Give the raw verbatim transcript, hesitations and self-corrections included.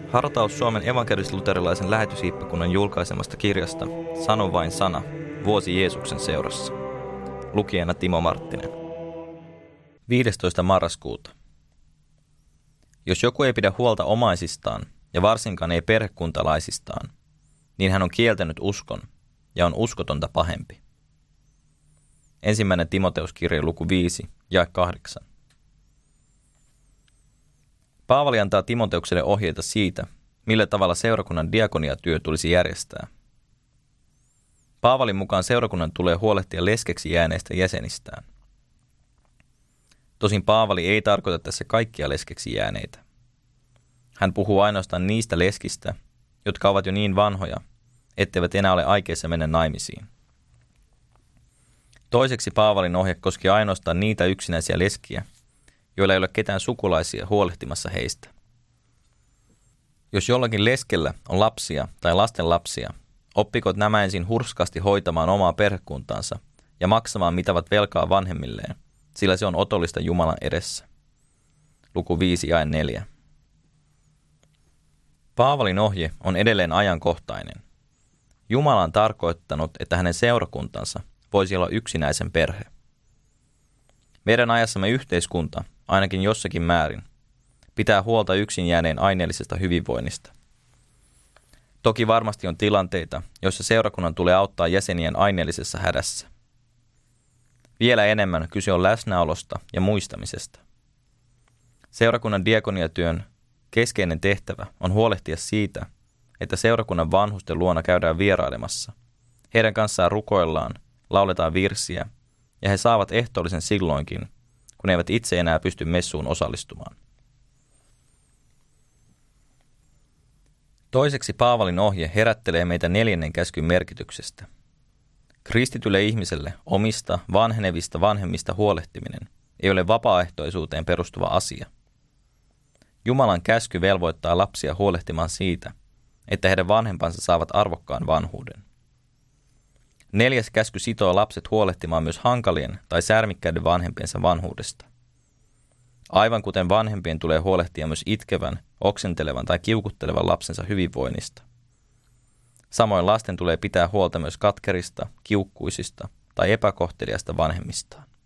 Hartaus Suomen evankelis-luterilaisen lähetyshiippakunnan julkaisemasta kirjasta Sano vain sana, vuosi Jeesuksen seurassa. Lukijana Timo Marttinen. viidestoista marraskuuta. Jos joku ei pidä huolta omaisistaan ja varsinkaan ei perhekuntalaisistaan, niin hän on kieltänyt uskon ja on uskotonta pahempi. Ensimmäinen Timoteuskirja luku viisi, jae kahdeksan. Paavali antaa Timoteukselle ohjeita siitä, millä tavalla seurakunnan diakoniatyö tulisi järjestää. Paavalin mukaan seurakunnan tulee huolehtia leskeksi jääneistä jäsenistään. Tosin Paavali ei tarkoita tässä kaikkia leskeksi jääneitä. Hän puhuu ainoastaan niistä leskistä, jotka ovat jo niin vanhoja, etteivät enää ole aikeissa mennä naimisiin. Toiseksi Paavalin ohje koski ainoastaan niitä yksinäisiä leskiä, joilla ei ole ketään sukulaisia huolehtimassa heistä. Jos jollakin leskellä on lapsia tai lasten lapsia, oppikot nämä ensin hurskaasti hoitamaan omaa perhekuntaansa ja maksamaan mitävät velkaa vanhemmilleen, sillä se on otollista Jumalan edessä. Luku viisi jae neljä. Paavalin ohje on edelleen ajankohtainen. Jumala on tarkoittanut, että hänen seurakuntansa voisi olla yksinäisen perhe. Meidän ajassamme yhteiskunta, ainakin jossakin määrin, pitää huolta yksin jääneen aineellisesta hyvinvoinnista. Toki varmasti on tilanteita, joissa seurakunnan tulee auttaa jäsenien aineellisessa hädässä. Vielä enemmän kyse on läsnäolosta ja muistamisesta. Seurakunnan diakoniatyön keskeinen tehtävä on huolehtia siitä, että seurakunnan vanhusten luona käydään vierailemassa. Heidän kanssaan rukoillaan, lauletaan virsiä ja he saavat ehtoollisen silloinkin, kun eivät itse enää pysty messuun osallistumaan. Toiseksi Paavalin ohje herättelee meitä neljännen käskyn merkityksestä. Kristitylle ihmiselle omista, vanhenevista vanhemmista huolehtiminen ei ole vapaaehtoisuuteen perustuva asia. Jumalan käsky velvoittaa lapsia huolehtimaan siitä, että heidän vanhempansa saavat arvokkaan vanhuuden. Neljäs käsky sitoo lapset huolehtimaan myös hankalien tai särmikkäiden vanhempiensa vanhuudesta. Aivan kuten vanhempien tulee huolehtia myös itkevän, oksentelevan tai kiukuttelevan lapsensa hyvinvoinnista. Samoin lasten tulee pitää huolta myös katkerista, kiukkuisista tai epäkohteliasta vanhemmistaan.